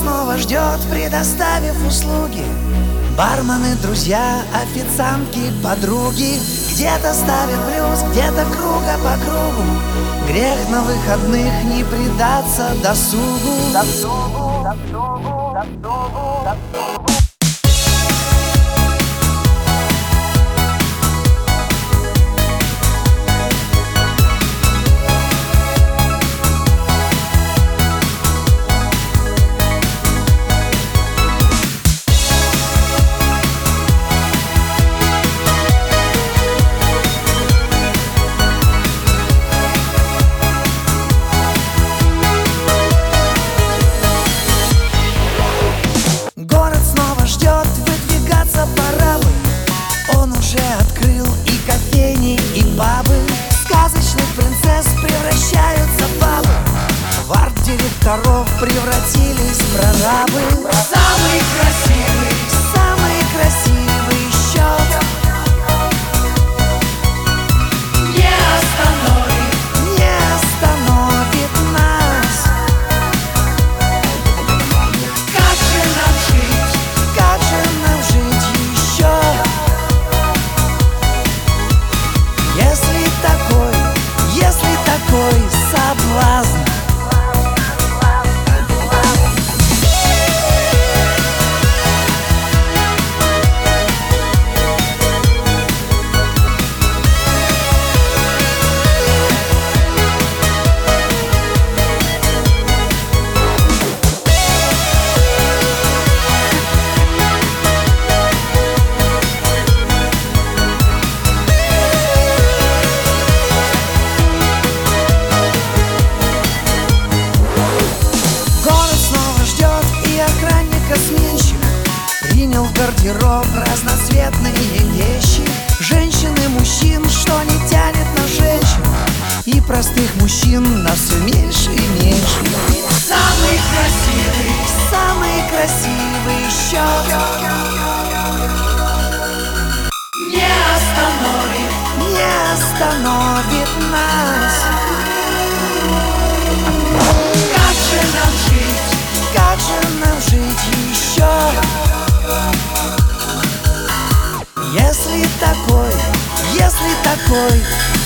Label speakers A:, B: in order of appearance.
A: снова ждет, предоставив услуги. Бармены, друзья, официантки, подруги. Где-то ставят блюз, где-то круга по кругу. Грех на выходных не предаться досугу. Город снова ждет, выдвигаться пора бы. Он уже открыл и кофейни, и пабы. Сказочных принцесс превращаются в бабы. В арт-директоров превратились в прорабы. Самый красивый счет не остановит нас. Как же нам жить еще, если такой соблазн? Сменщик принял в гардероб разноцветные вещи. Женщин и мужчин, что не тянет на женщин, и простых мужчин на все меньше и меньше. Самый красивый счет не остановит нас. Как же нам жить еще, если такой